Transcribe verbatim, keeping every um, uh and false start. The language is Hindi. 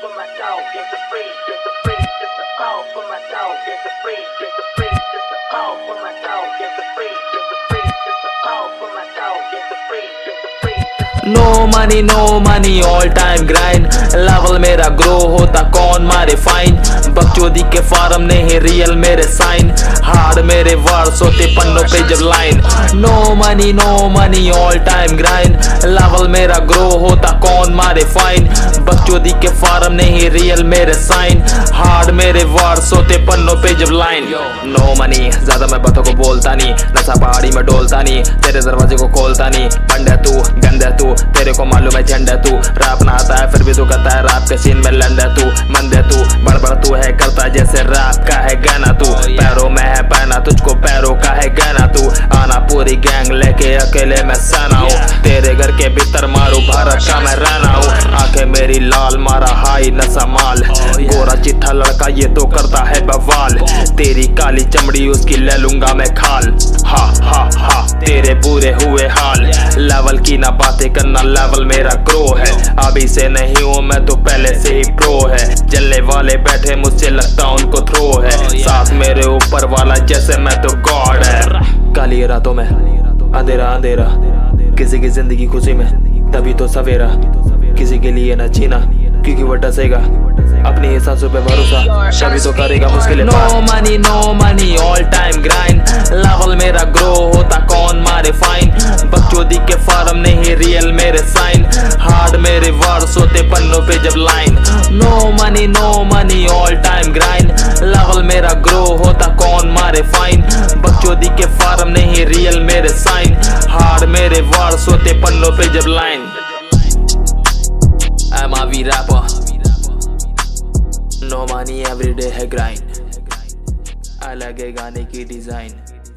for my dog, it's a free, it's a free, it's a all for my dog, it's a free, it's a free, it's a all for my dog, it's a free, it's a free, it's a all for my dog, it's a free, it's a free. No money, no money, all time grind. Level मेरा ग्रो होता कौन मारे फाइन। बकचोदी के फार्म नहीं रियल मेरे साइन। हार्ड मेरे वर्ड्स होते पन्नों पे जब line. No money no money all time grind. Level मेरा ग्रो होता कौन मारे फाइन। बकचोदी के फार्म नहीं रियल मेरे साइन। हार्ड मेरे वर्ड्स होते पन्नों पे जब लाइन। नो मनी ज्यादा मैं बातों को बोलता नहीं। नशा पहाड़ी में डोलता नहीं। तेरे दरवाजे को खोलता नहीं। बंदे तू गंदे तू तेरे को मालूम है झंडा तू। रैप ना आता है फिर भी तू कहता है रैप के सीन में लंडा तू। मंदे तू बड़बड़ तू है करता जैसे रैप का है गाना तू। पैरों में है पहना तुझको पैरों का है गाना तू। आना पूरी गैंग लेके अकेले मैं सना हूँ। तेरे घर के भीतर मारू भारत का मैं रहना हूँ। आंखें मेरी लाल मारा हाई नशा माल। गोरा चिट्ठा लड़का ये तो करता है बवाल। तेरी काली चमड़ी उसकी ले लूंगा मैं खाल। हा हा हा तेरे बुरे हुए हाल। लेवल की ना बातें करना लेवल मेरा ग्रो है। अभी से नहीं हूँ मैं तो पहले से ही प्रो है। जलने वाले बैठे मुझसे लगता उनको थ्रो है। साथ मेरे ऊपर वाला जैसे मैं तो गॉड है। काली रातों में अंधेरा अंधेरा। किसी की जिंदगी खुशी में तभी तो सवेरा। किसी के लिए न जीना क्योंकि वो डसेगा। अपनी एहसासों पे भरोसा तभी तो करेगा मुश्किल। No money no money all time grind. Level मेरा ग्रो होता कौन मारे फाइन। बकचोदी के फार्म नहीं रियल मेरे साइन। हार्ड मेरे वर्ड्स होते पन्नों पे जब line. No money no money all time grind. Level मेरा ग्रो होता कौन मारे फाइन। बकचोदी के फार्म नहीं रियल मेरे साइन। हार्ड मेरे वर्ड्स होते पन्नों पे जब line. I'm a V rapper. No money every day है grind। अलग है गाने की डिजाइन।